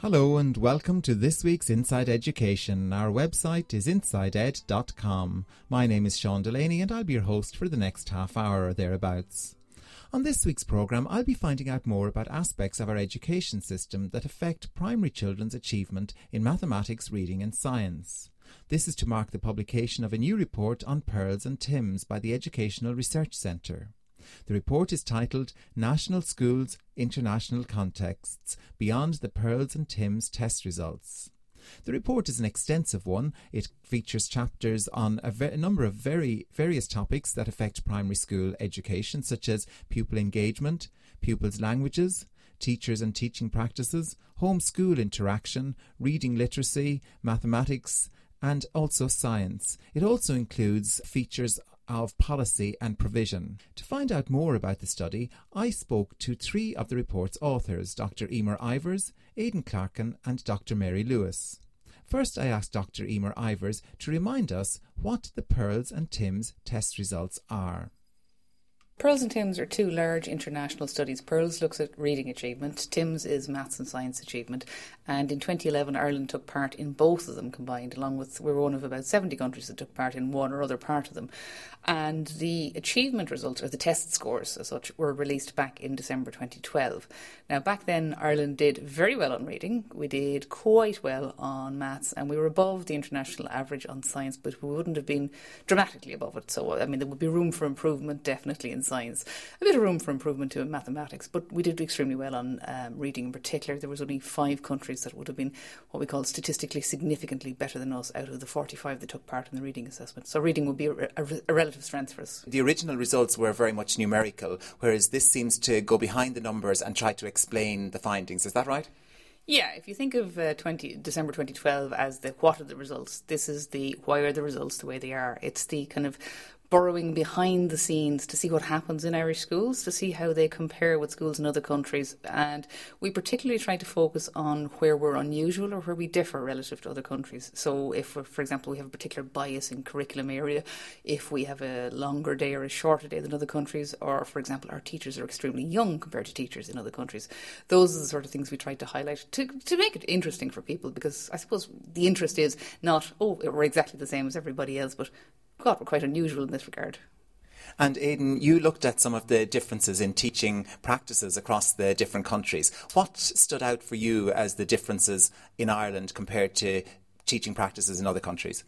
Hello and welcome to this week's Inside Education. Our website is insideed.com. My name is Sean Delaney and I'll be your host for the next half hour or thereabouts. On this week's programme, I'll be finding out more about aspects of our education system that affect primary children's achievement in mathematics, reading and science. This is to mark the publication of a new report on Pearls and Tims by the Educational Research Centre. The report is titled National Schools, International Contexts, Beyond the Pearls and Tims Test Results. The report is an extensive one. It features chapters on a number of various topics that affect primary school education, such as pupil engagement, pupils' languages, teachers and teaching practices, home-school interaction, reading literacy, mathematics, and also science. It also includes features of policy and provision. To find out more about the study, I spoke to three of the report's authors, Dr. Emer Ivers, Aidan Clarkin and Dr. Mary Lewis. First, I asked Dr. Emer Ivers to remind us what the Pearls and Tims test results are. Pearls and Tims are two large international studies. Pearls looks at reading achievement, Tims is maths and science achievement, and in 2011 Ireland took part in both of them combined, along with, we were one of about 70 countries that took part in one or other part of them. And the achievement results, or the test scores as such, were released back in December 2012. Now back then Ireland did very well on reading, we did quite well on maths, and we were above the international average on science, but we wouldn't have been dramatically above it. So I mean, there would be room for improvement definitely in science, a bit of room for improvement too in mathematics, but we did extremely well on reading in particular. There was only 5 countries that would have been what we call statistically significantly better than us out of the 45 that took part in the reading assessment. So reading would be a relative strength for us. The original results were very much numerical, whereas this seems to go behind the numbers and try to explain the findings. Is that right? Yeah, if you think of December 2012 as the what are the results, this is the why are the results the way they are. It's the kind of burrowing behind the scenes to see what happens in Irish schools, to see how they compare with schools in other countries. And we particularly try to focus on where we're unusual or where we differ relative to other countries. So if, for example, we have a particular bias in curriculum area, if we have a longer day or a shorter day than other countries, or, for example, our teachers are extremely young compared to teachers in other countries, those are the sort of things we try to highlight to make it interesting for people, because I suppose the interest is not, oh, we're exactly the same as everybody else, but God, we're quite unusual in this regard. And Aidan, you looked at some of the differences in teaching practices across the different countries. What stood out for you as the differences in Ireland compared to teaching practices in other countries?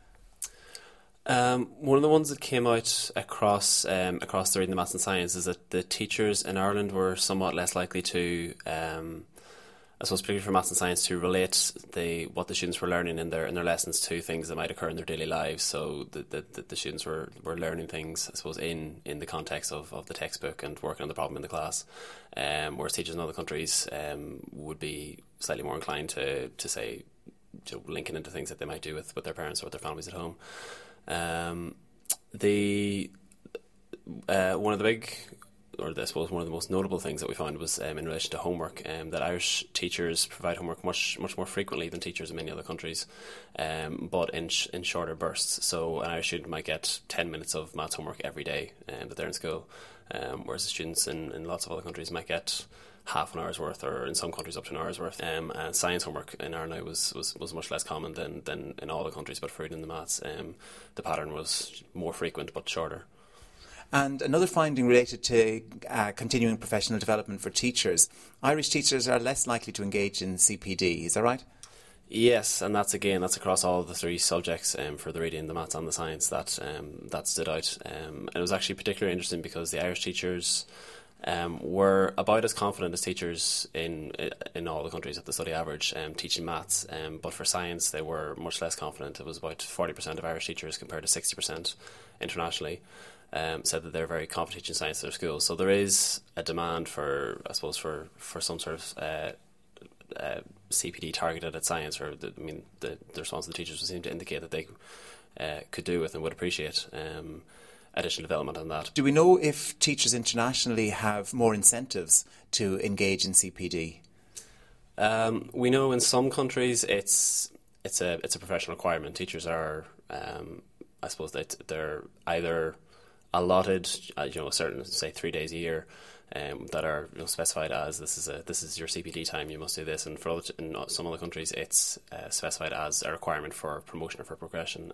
One of the ones that came out across the reading, the maths and science is that the teachers in Ireland were somewhat less likely to I suppose particularly for maths and science, to relate what the students were learning in their lessons to things that might occur in their daily lives. So the students were learning things, I suppose, in the context of the textbook and working on the problem in the class. Whereas teachers in other countries would be slightly more inclined to say, linking into things that they might do with their parents or with their families at home. One of the big, or I suppose one of the most notable things that we found was in relation to homework, that Irish teachers provide homework much more frequently than teachers in many other countries, but in shorter bursts. So an Irish student might get 10 minutes of maths homework every day that they're in school, whereas the students in lots of other countries might get half an hour's worth, or in some countries up to an hour's worth. And science homework in Ireland was much less common than in all the countries, but for reading the maths, the pattern was more frequent but shorter. And another finding related to continuing professional development for teachers. Irish teachers are less likely to engage in CPD, is that right? Yes, and that's across all the 3 subjects for the reading, the maths and the science that stood out. And it was actually particularly interesting because the Irish teachers were about as confident as teachers in all the countries at the study average teaching maths, but for science they were much less confident. It was about 40% of Irish teachers compared to 60% internationally. Said that they're very confident teaching science in their schools. So there is a demand for, I suppose, for some sort of CPD targeted at science, or the response of the teachers would seem to indicate that they could do with and would appreciate additional development on that. Do we know if teachers internationally have more incentives to engage in CPD? We know in some countries it's a professional requirement. Teachers are, I suppose, they're either allotted, certain, say, 3 days a year that are specified as this is your CPD time, you must do this, and in some other countries it's specified as a requirement for promotion or for progression,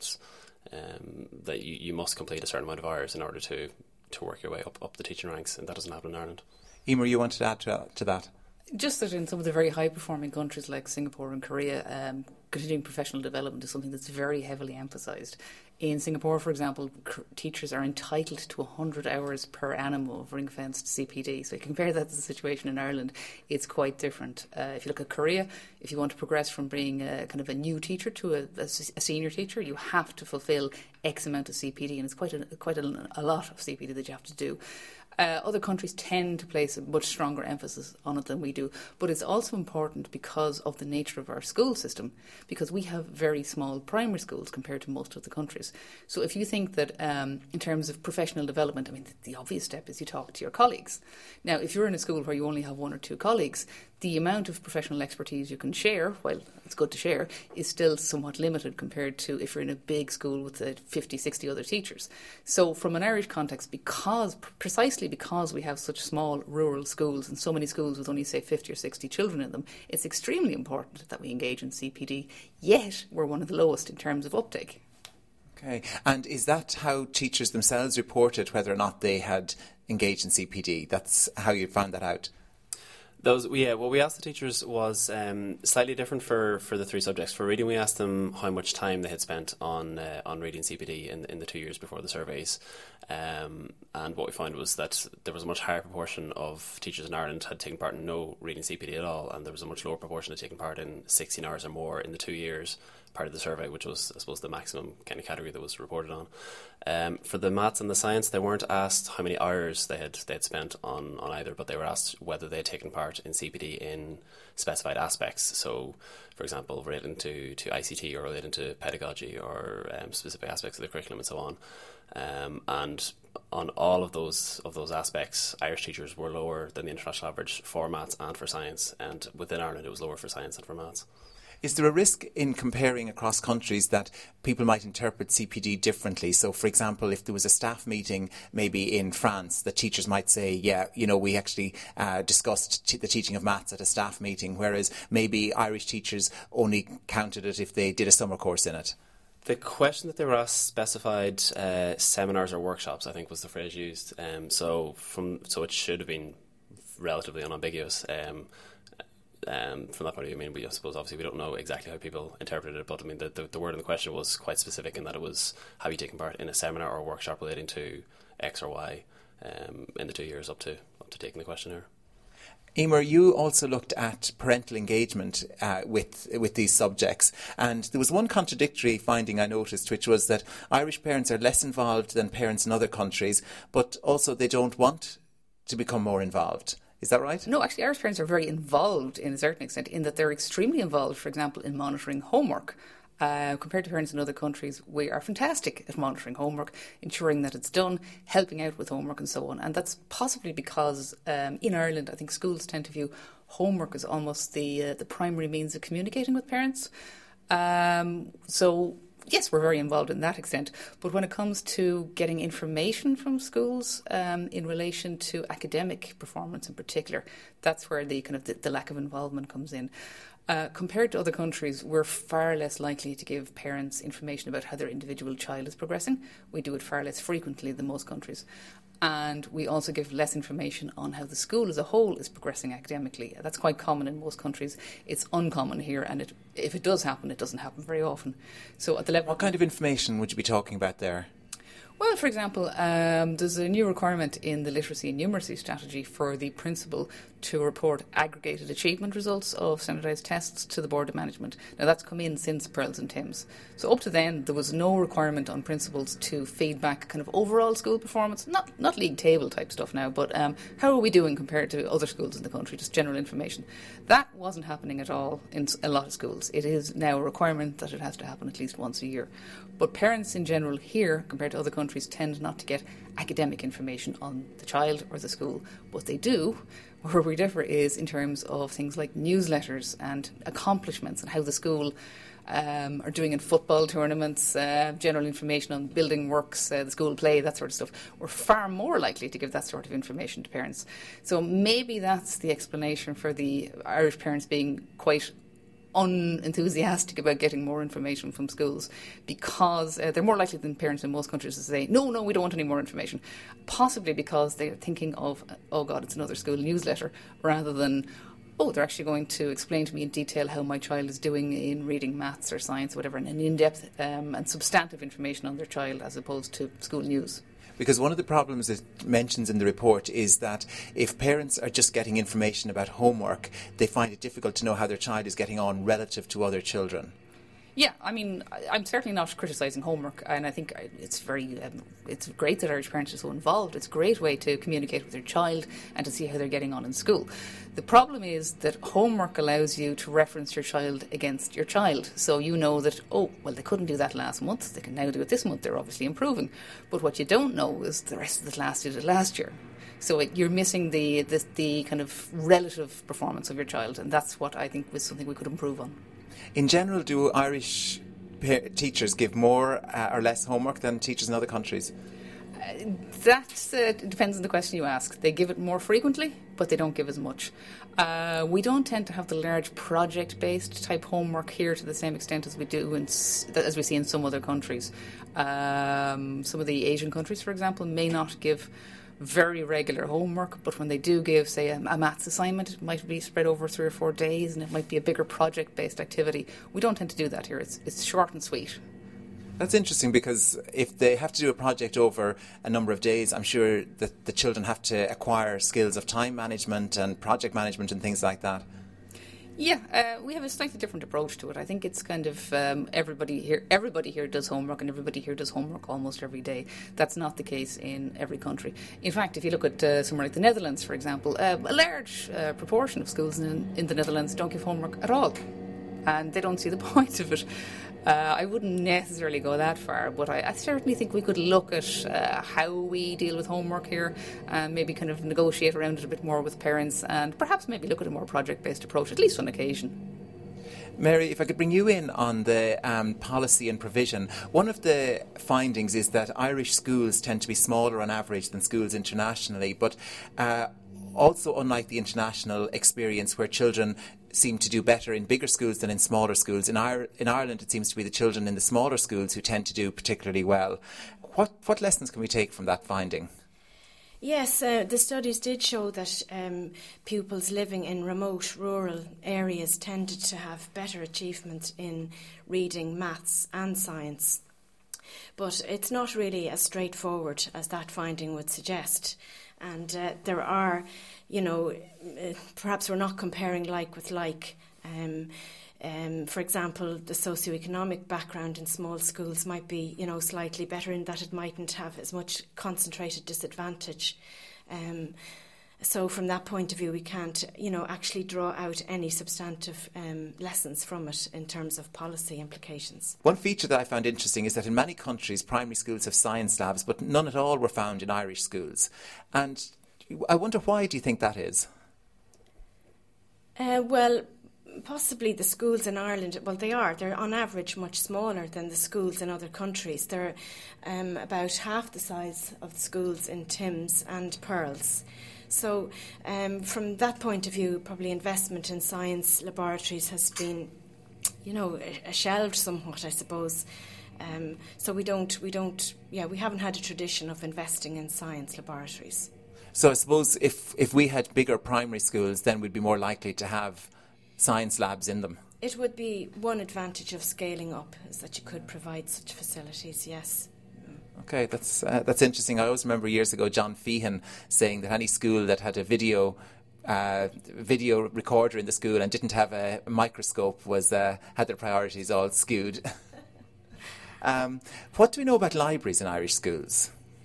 that you must complete a certain amount of hours in order to work your way up the teaching ranks, and that doesn't happen in Ireland. Emer, you wanted to add to that? Just that in some of the very high-performing countries like Singapore and Korea, continuing professional development is something that's very heavily emphasised. In Singapore, for example, teachers are entitled to 100 hours per annum of ring-fenced CPD. So you compare that to the situation in Ireland, it's quite different. If you look at Korea, if you want to progress from being a new teacher to a senior teacher, you have to fulfil X amount of CPD, and it's quite a lot of CPD that you have to do. Other countries tend to place a much stronger emphasis on it than we do, but it's also important because of the nature of our school system, because we have very small primary schools compared to most of the countries. So if you think that in terms of professional development, I mean, the obvious step is you talk to your colleagues. Now, if you're in a school where you only have one or two colleagues, the amount of professional expertise you can share, while it's good to share, is still somewhat limited compared to if you're in a big school with 50, 60 other teachers. So from an Irish context, precisely because we have such small rural schools and so many schools with only, say, 50 or 60 children in them, it's extremely important that we engage in CPD, yet we're one of the lowest in terms of uptake. Okay, and is that how teachers themselves reported whether or not they had engaged in CPD? That's how you found that out? What we asked the teachers was slightly different for the three subjects. For reading, we asked them how much time they had spent on reading CPD in the 2 years before the surveys. And what we found was that there was a much higher proportion of teachers in Ireland had taken part in no reading CPD at all, and there was a much lower proportion had taken part in 16 hours or more in the 2 years part of the survey, which was, I suppose, the maximum kind of category that was reported on. For the maths and the science, they weren't asked how many hours they had spent on either, but they were asked whether they had taken part in CPD in specified aspects. So, for example, relating to ICT or relating to pedagogy or specific aspects of the curriculum and so on. And on all of those aspects, Irish teachers were lower than the international average for maths and for science, and within Ireland it was lower for science than for maths. Is there a risk in comparing across countries that people might interpret CPD differently? So, for example, if there was a staff meeting maybe in France, the teachers might say, we actually discussed the teaching of maths at a staff meeting, whereas maybe Irish teachers only counted it if they did a summer course in it. The question that they were asked specified seminars or workshops, I think was the phrase used. So it should have been relatively unambiguous. From that point of view, I mean, I suppose obviously we don't know exactly how people interpreted it, but I mean the word in the question was quite specific in that it was, have you taken part in a seminar or a workshop relating to X or Y in the 2 years up to taking the questionnaire. Emer, you also looked at parental engagement with these subjects, and there was one contradictory finding I noticed, which was that Irish parents are less involved than parents in other countries, but also they don't want to become more involved. Is that right? No, actually, Irish parents are very involved in a certain extent, in that they're extremely involved, for example, in monitoring homework. Compared to parents in other countries, we are fantastic at monitoring homework, ensuring that it's done, helping out with homework and so on. And that's possibly because in Ireland, I think schools tend to view homework as almost the primary means of communicating with parents. So yes, we're very involved in that extent. But when it comes to getting information from schools in relation to academic performance in particular, that's where the lack of involvement comes in. Compared to other countries, we're far less likely to give parents information about how their individual child is progressing. We do it far less frequently than most countries. And we also give less information on how the school as a whole is progressing academically. That's quite common in most countries. It's uncommon here, and if it does happen, it doesn't happen very often. So at the level, what kind of information would you be talking about there? Well, for example, there's a new requirement in the literacy and numeracy strategy for the principal to report aggregated achievement results of standardised tests to the Board of Management. Now, that's come in since Pearls and Tims. So up to then, there was no requirement on principals to feed back kind of overall school performance, not league table type stuff now, but how are we doing compared to other schools in the country, just general information. That wasn't happening at all in a lot of schools. It is now a requirement that it has to happen at least once a year. But parents in general here, compared to other countries, tend not to get academic information on the child or the school. What they do, where we differ, is in terms of things like newsletters and accomplishments and how the school are doing in football tournaments, general information on building works, the school play, that sort of stuff, we're far more likely to give that sort of information to parents. So maybe that's the explanation for the Irish parents being quite unenthusiastic about getting more information from schools, because they're more likely than parents in most countries to say, no, we don't want any more information. Possibly because they're thinking of, oh God, it's another school newsletter, rather than, oh, they're actually going to explain to me in detail how my child is doing in reading, maths or science or whatever, and an in-depth and substantive information on their child as opposed to school news. Because one of the problems it mentions in the report is that if parents are just getting information about homework, they find it difficult to know how their child is getting on relative to other children. Yeah, I mean, I'm certainly not criticising homework, and I think it's it's great that Irish parents are so involved. It's a great way to communicate with their child and to see how they're getting on in school. The problem is that homework allows you to reference your child against your child. So you know that, oh, well, they couldn't do that last month. They can now do it this month. They're obviously improving. But what you don't know is the rest of the class did it last year. So you're missing the kind of relative performance of your child, and that's what I think was something we could improve on. In general, do Irish teachers give more or less homework than teachers in other countries? That depends on the question you ask. They give it more frequently, but they don't give as much. We don't tend to have the large project-based type homework here to the same extent as we do, as we see in some other countries. Some of the Asian countries, for example, may not give very regular homework, but when they do give, say, a maths assignment, it might be spread over 3 or 4 days, and it might be a bigger project-based activity. We don't tend to do that here. It's short and sweet. That's interesting, because if they have to do a project over a number of days, I'm sure that the children have to acquire skills of time management and project management and things like that. Yeah, we have a slightly different approach to it. I think it's kind of everybody here does homework, and everybody here does homework almost every day. That's not the case in every country. In fact, if you look at somewhere like the Netherlands, for example, a large proportion of schools in the Netherlands don't give homework at all, and they don't see the point of it. I wouldn't necessarily go that far, but I certainly think we could look at how we deal with homework here, and maybe kind of negotiate around it a bit more with parents, and perhaps maybe look at a more project-based approach, at least on occasion. Mary, if I could bring you in on the policy and provision. One of the findings is that Irish schools tend to be smaller on average than schools internationally, but also unlike the international experience where children seem to do better in bigger schools than in smaller schools. In Ireland, it seems to be the children in the smaller schools who tend to do particularly well. What lessons can we take from that finding? Yes, the studies did show that pupils living in remote rural areas tended to have better achievement in reading, maths and science. But it's not really as straightforward as that finding would suggest. And there are, perhaps we're not comparing like with like. For example, the socioeconomic background in small schools might be, slightly better in that it mightn't have as much concentrated disadvantage. So from that point of view, we can't, actually draw out any substantive lessons from it in terms of policy implications. One feature that I found interesting is that in many countries, primary schools have science labs, but none at all were found in Irish schools. And I wonder, why do you think that is? Well, possibly the schools in Ireland, they're on average much smaller than the schools in other countries. They're about half the size of the schools in Timms and Pearls. So from that point of view, probably investment in science laboratories has been, shelved somewhat, I suppose. So we haven't had a tradition of investing in science laboratories. So I suppose if we had bigger primary schools, then we'd be more likely to have science labs in them. It would be one advantage of scaling up, is that you could provide such facilities, yes. Okay, that's interesting. I always remember years ago John Feehan saying that any school that had a video recorder in the school and didn't have a microscope had their priorities all skewed. What do we know about libraries in Irish schools?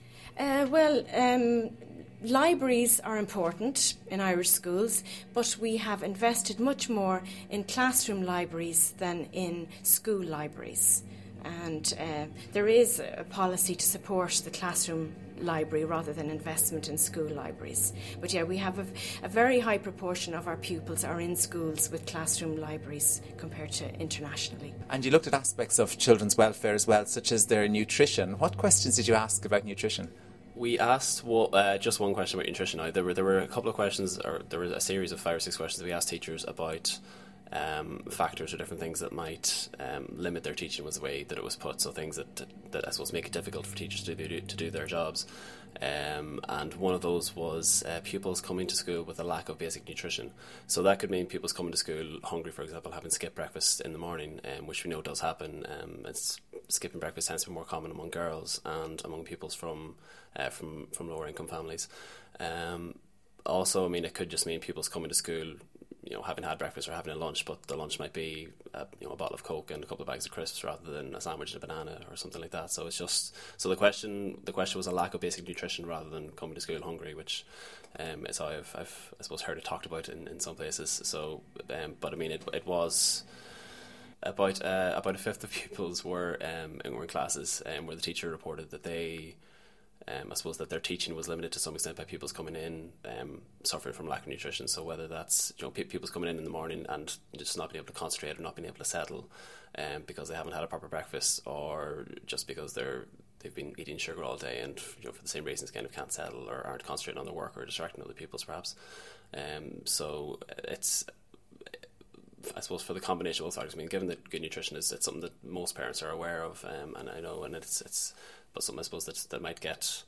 Libraries are important in Irish schools, but we have invested much more in classroom libraries than in school libraries. And there is a policy to support the classroom library rather than investment in school libraries. But yeah, we have a very high proportion of our pupils are in schools with classroom libraries compared to internationally. And you looked at aspects of children's welfare as well, such as their nutrition. What questions did you ask about nutrition? We asked just one question about nutrition. Now, there were a couple of questions, or there was a series of 5 or 6 questions that we asked teachers about factors or different things that might limit their teaching, was the way that it was put. So things that I suppose make it difficult for teachers to do their jobs. And one of those was pupils coming to school with a lack of basic nutrition. So that could mean pupils coming to school hungry, for example, having skipped breakfast in the morning, which we know does happen. Skipping breakfast tends to be more common among girls and among pupils from lower income families. Also, I mean, it could just mean pupils coming to school, having had breakfast or having a lunch, but the lunch might be a bottle of Coke and a couple of bags of crisps rather than a sandwich and a banana or something like that. So it's just the question was a lack of basic nutrition rather than coming to school hungry, which is how I've I suppose heard it talked about in some places. So but I mean it was about a fifth of pupils were in classes where the teacher reported that they I suppose that their teaching was limited to some extent by pupils coming in suffering from lack of nutrition. So whether that's pupils coming in the morning and just not being able to concentrate or not being able to settle because they haven't had a proper breakfast, or just because they've been eating sugar all day and for the same reasons kind of can't settle or aren't concentrating on their work or distracting other pupils perhaps. So it's, I suppose, for the combination of both factors. I mean, given that good nutrition it's something that most parents are aware of, and I know, and it's but something I suppose that might get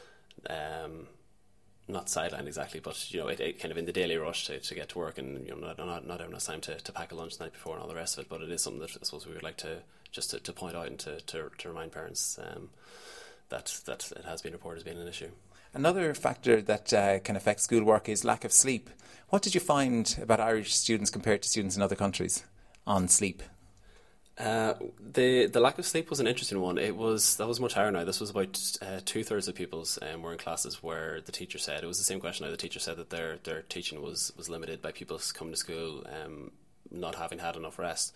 not sidelined exactly, but it kind of in the daily rush to get to work, and not having enough time to pack a lunch the night before and all the rest of it. But it is something that I suppose we would like to point out and to remind parents that it has been reported as being an issue. Another factor that can affect schoolwork is lack of sleep. What did you find about Irish students compared to students in other countries on sleep? The lack of sleep was an interesting one. That was much higher now. This was about 2/3 of pupils were in classes where the teacher said, it was the same question now, the teacher said that their teaching was limited by pupils coming to school not having had enough rest,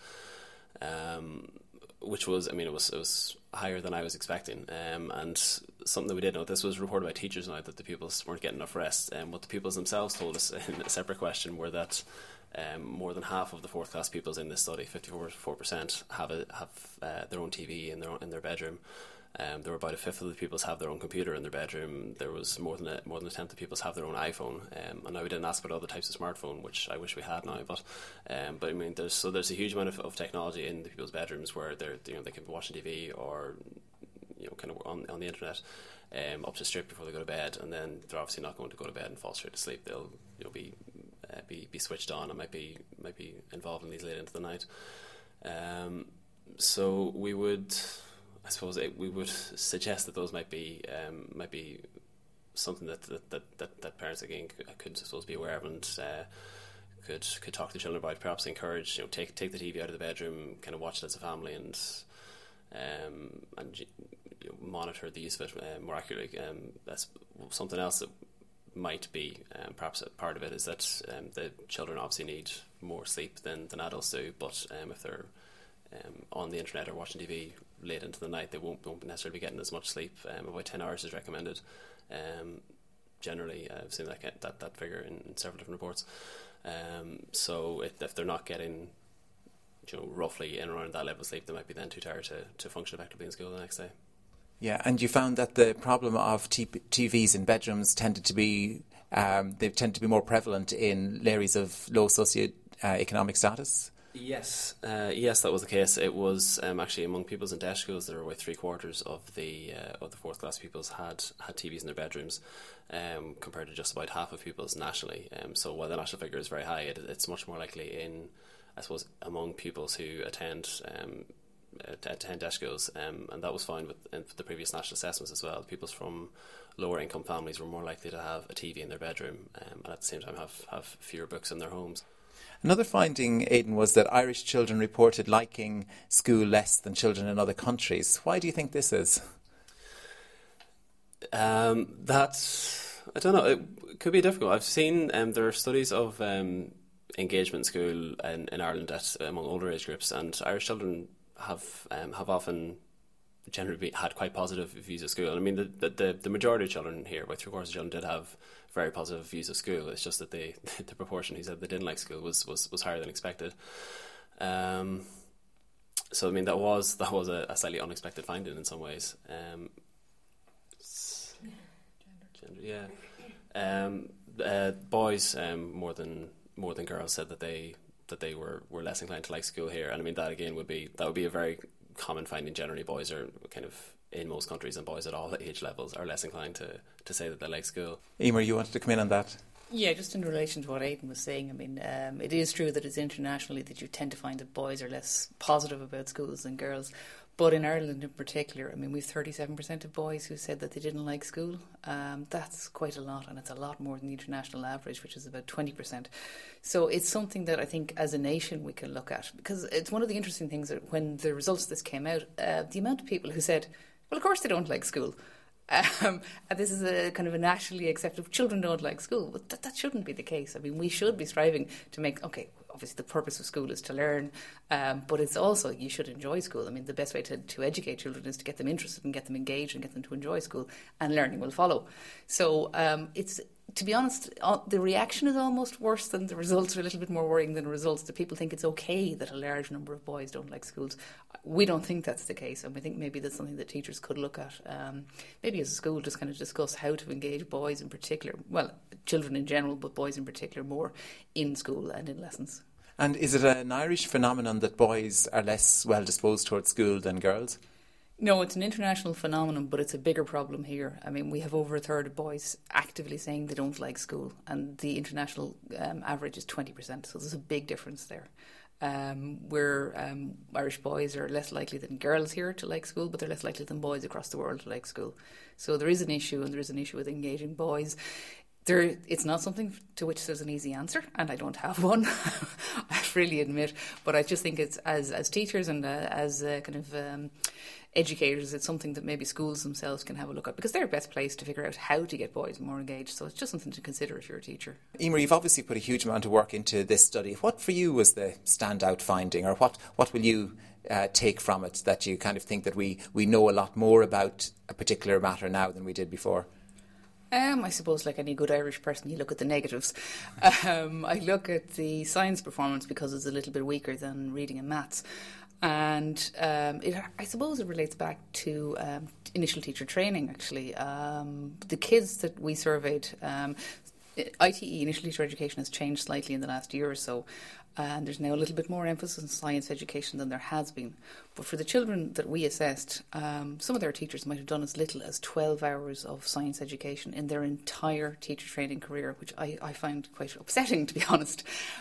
which was, I mean, it was higher than I was expecting, and something that we did know, this was reported by teachers now, that the pupils weren't getting enough rest. What the pupils themselves told us in a separate question were that more than half of the 4th class pupils in this study, 54%, have their own TV in their bedroom. There were about a fifth of the pupils have their own computer in their bedroom. There was more than a tenth of pupils have their own iPhone. And now we didn't ask about other types of smartphone, which I wish we had now. But I mean, there's a huge amount of technology in the people's bedrooms where they can be watching TV or kind of on the internet up to straight before they go to bed, and then they're obviously not going to go to bed and fall straight to sleep. They'll be switched on and might be involved in these late into the night. So we would suggest that those might be something that parents again could suppose be aware of, and could talk to the children about. Perhaps encourage, take the TV out of the bedroom, kind of watch it as a family, and monitor the use of it more accurately. That's something else that might be perhaps a part of it, is that the children obviously need more sleep than adults do, but if they're on the internet or watching TV late into the night, they won't necessarily be getting as much sleep. About 10 hours is recommended. Generally, I've seen that figure in several different reports. So if they're not getting roughly in around that level of sleep, they might be then too tired to function effectively in school the next day. Yeah, and you found that the problem of TVs in bedrooms tended to be more prevalent in areas of low socio-economic status? Yes, that was the case. It was actually among pupils in DEIS schools, there were about 3/4 of the 4th class pupils had TVs in their bedrooms, compared to just about half of pupils nationally. So while the national figure is very high, it's much more likely in, I suppose, among pupils who attend DEIS schools, and that was found with the previous national assessments as well. Pupils from lower income families were more likely to have a TV in their bedroom, and at the same time have fewer books in their homes. Another finding, Aidan, was that Irish children reported liking school less than children in other countries. Why do you think this is? I don't know. It could be difficult. I've seen there are studies of engagement in school in Ireland among older age groups, and Irish children have often generally had quite positive views of school. I mean, the majority of children here, about 3/4 of children, did have very positive views of school. It's just that the proportion he said they didn't like school was higher than expected. So I mean that was a slightly unexpected finding in some ways. Boys more than girls said that they were less inclined to like school here, and I mean that again would be a very common finding. Generally, boys are kind of in most countries, and boys at all age levels are less inclined to say that they like school. Emer, you wanted to come in on that? Yeah, just in relation to what Aidan was saying, I mean, it is true that it's internationally that you tend to find that boys are less positive about schools than girls. But in Ireland in particular, I mean, we've 37% of boys who said that they didn't like school. That's quite a lot, and it's a lot more than the international average, which is about 20%. So it's something that I think as a nation we can look at, because it's one of the interesting things that when the results of this came out, the amount of people who said, well, of course they don't like school. And this is a kind of a nationally accepted, children don't like school, but that shouldn't be the case. I mean, we should be striving to make, okay, obviously the purpose of school is to learn, but it's also, you should enjoy school. I mean, the best way to educate children is to get them interested and get them engaged and get them to enjoy school, and learning will follow. So it's, to be honest, the reaction is almost worse than the results, are a little bit more worrying than the results. The people think it's okay that a large number of boys don't like schools. We don't think that's the case, and we think maybe that's something that teachers could look at. Maybe as a school, just kind of discuss how to engage boys in particular, well, children in general, but boys in particular more in school and in lessons. And is it an Irish phenomenon that boys are less well disposed towards school than girls? No, it's an international phenomenon, but it's a bigger problem here. I mean, we have over a third of boys actively saying they don't like school, and the international average is 20%, so there's a big difference there. Irish boys are less likely than girls here to like school, but they're less likely than boys across the world to like school. So there is an issue, and there is an issue with engaging boys. It's not something to which there's an easy answer, and I don't have one, I freely admit. But I just think it's as teachers and as educators, it's something that maybe schools themselves can have a look at, because they're best placed to figure out how to get boys more engaged. So it's just something to consider if you're a teacher. Emer, you've obviously put a huge amount of work into this study. What for you was the standout finding, or what will you take from it that you kind of think that we know a lot more about a particular matter now than we did before? I suppose like any good Irish person, you look at the negatives. I look at the science performance because it's a little bit weaker than reading and maths. And I suppose it relates back to initial teacher training, actually. The kids that we surveyed, ITE, initial teacher education, has changed slightly in the last year or so. And there's now a little bit more emphasis on science education than there has been. But for the children that we assessed, some of their teachers might have done as little as 12 hours of science education in their entire teacher training career, which I find quite upsetting, to be honest.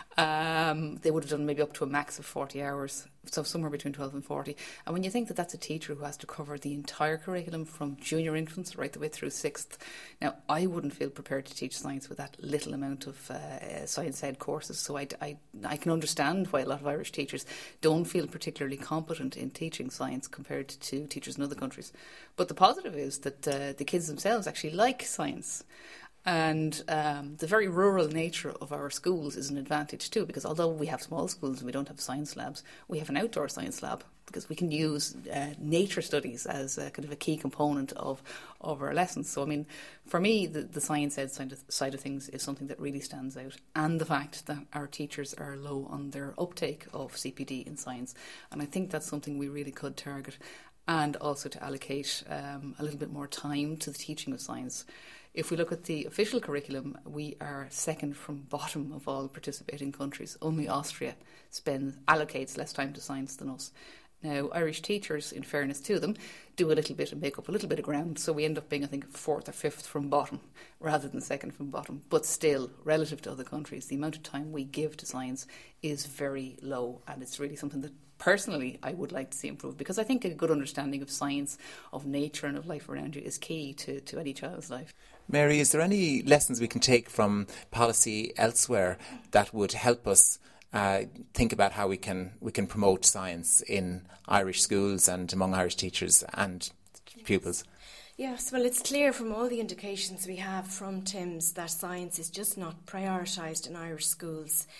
They would have done maybe up to a max of 40 hours, so somewhere between 12 and 40. And when you think that that's a teacher who has to cover the entire curriculum from junior infants right the way through 6th, now I wouldn't feel prepared to teach science with that little amount of science ed courses. So I can understand why a lot of Irish teachers don't feel particularly competent in teaching science compared to teachers in other countries. But the positive is that the kids themselves actually like science. And the very rural nature of our schools is an advantage too, because although we have small schools and we don't have science labs, we have an outdoor science lab, because we can use nature studies as a kind of a key component of our lessons. So, I mean, for me, the science ed side of things is something that really stands out, and the fact that our teachers are low on their uptake of CPD in science. And I think that's something we really could target, and also to allocate a little bit more time to the teaching of science. If we look at the official curriculum, we are second from bottom of all participating countries. Only Austria allocates less time to science than us. Now, Irish teachers, in fairness to them, do a little bit and make up a little bit of ground. So we end up being, I think, 4th or 5th from bottom rather than second from bottom. But still, relative to other countries, the amount of time we give to science is very low. And it's really something that personally I would like to see improve, because I think a good understanding of science, of nature and of life around you is key to any child's life. Mary, is there any lessons we can take from policy elsewhere that would help us think about how we can promote science in Irish schools and among Irish teachers and pupils? Yes, well, it's clear from all the indications we have from TIMSS that science is just not prioritised in Irish schools.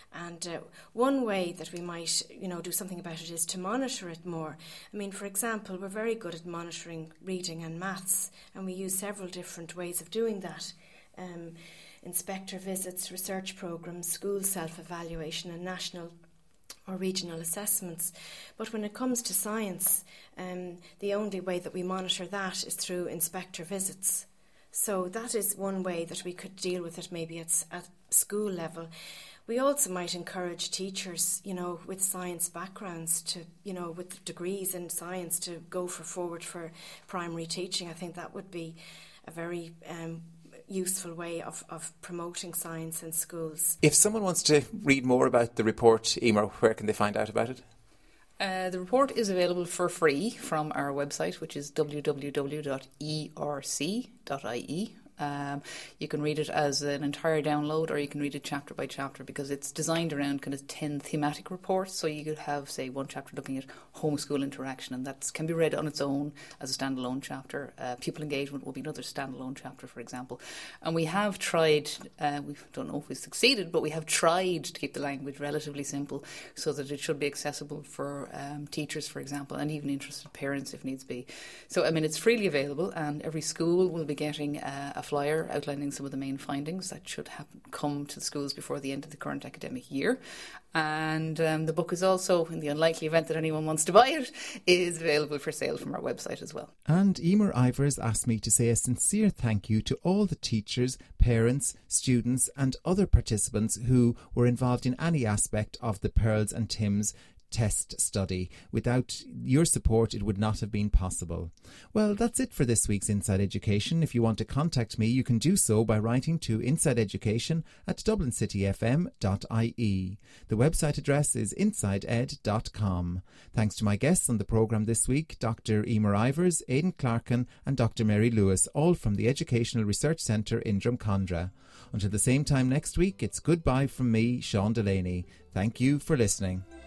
And one way that we might, do something about it is to monitor it more. I mean, for example, we're very good at monitoring reading and maths, and we use several different ways of doing that. Inspector visits, research programmes, school self-evaluation and national or regional assessments. But when it comes to science, the only way that we monitor that is through inspector visits. So that is one way that we could deal with it, maybe at school level. We also might encourage teachers, with science backgrounds to, with degrees in science to go forward for primary teaching. I think that would be a very useful way of promoting science in schools. If someone wants to read more about the report, Emer, where can they find out about it? The report is available for free from our website, which is www.erc.ie. You can read it as an entire download, or you can read it chapter by chapter, because it's designed around kind of 10 thematic reports. So you could have, say, one chapter looking at home-school interaction, and that can be read on its own as a standalone chapter. Pupil engagement will be another standalone chapter, for example. And we have tried, we don't know if we've succeeded, but we have tried to keep the language relatively simple so that it should be accessible for teachers, for example, and even interested parents if needs be. So, I mean, it's freely available, and every school will be getting a flyer outlining some of the main findings that should come to the schools before the end of the current academic year. And the book is also, in the unlikely event that anyone wants to buy it, is available for sale from our website as well. And Emer Ivers asked me to say a sincere thank you to all the teachers, parents, students and other participants who were involved in any aspect of the Pearls and Tim's test study. Without your support, it would not have been possible. Well, that's it for this week's Inside Education. If you want to contact me, you can do so by writing to insideeducation@dublincityfm.ie. The website address is insideed.com. Thanks to my guests on the programme this week, Dr. Emer Ivers, Aidan Clarkin and Dr. Mary Lewis, all from the Educational Research Centre in Drumcondra. Until the same time next week, it's goodbye from me, Sean Delaney. Thank you for listening.